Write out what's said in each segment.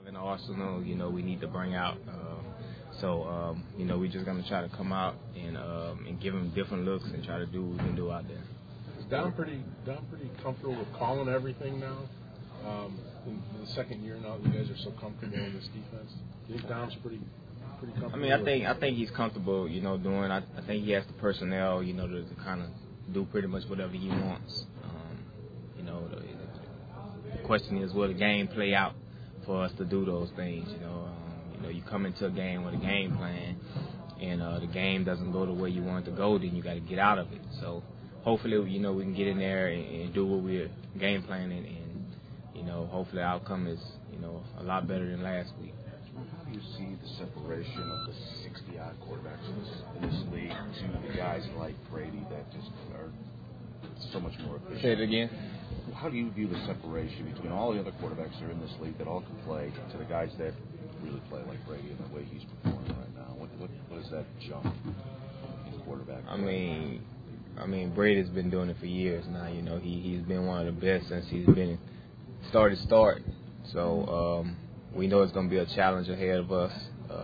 in the arsenal, we need to bring out. We're just going to try to come out and give them different looks and try to do what we can do out there. Is Don pretty comfortable with calling everything now? In the second year now, you guys are so comfortable in this defense. Do you think Dom's pretty comfortable? I mean, I think he's comfortable, doing. I think he has the personnel, to kind of do pretty much whatever he wants. The question is, will the game play out for us to do those things? You come into a game with a game plan, and the game doesn't go the way you want it to go, then you got to get out of it. So hopefully, we can get in there and do what we're game planning, and hopefully the outcome is, a lot better than last week. How do you see the separation of the 60-odd quarterbacks in this league to the guys like Brady that just are so much more efficient? Say it again. How do you view the separation between all the other quarterbacks that are in this league that all can play to the guys that really play like Brady and the way he's performing right now? What is that jump in quarterback? I mean, Brady's been doing it for years now. He's been one of the best since he's been start. So we know it's going to be a challenge ahead of us.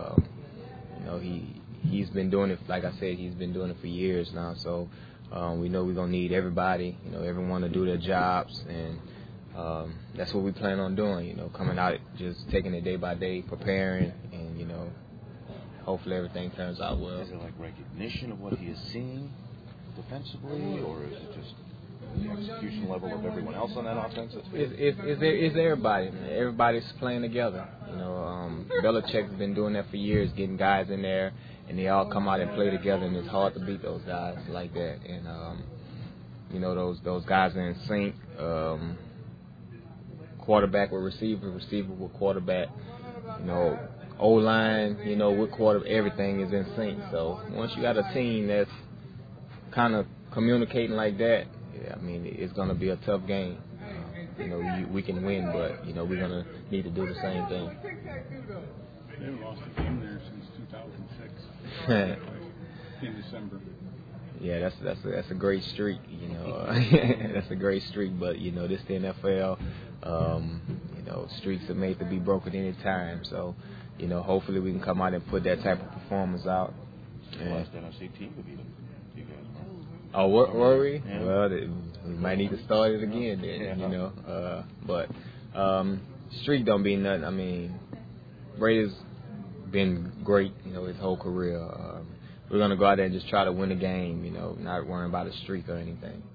He's been doing it, like I said, he's been doing it for years now. So we know we're going to need everybody, everyone to do their jobs, and that's what we plan on doing, coming out, just taking it day by day, preparing, and, hopefully everything turns out well. Is it like recognition of what he is seeing defensively, or is it just the execution level of everyone else on that offense? It's everybody, man. Everybody's playing together. Belichick's been doing that for years, getting guys in there, and they all come out and play together, and it's hard to beat those guys like that. And those guys are in sync. Quarterback with receiver with quarterback. O-line, with quarterback, everything is in sync. So once you got a team that's kind of communicating like that, it's going to be a tough game. We can win, but, we're going to need to do the same thing. They haven't lost a game there since 2006 in December. Yeah, that's a great streak, That's a great streak, but, this the NFL. Streaks are made to be broken any time. So, hopefully we can come out and put that type of performance out. The last NFC team to beat them. You guys know. Oh, were we? Yeah. Well, we might need to start it again then, But streak don't mean nothing. Brady's been great, his whole career. We're going to go out there and just try to win the game, not worrying about a streak or anything.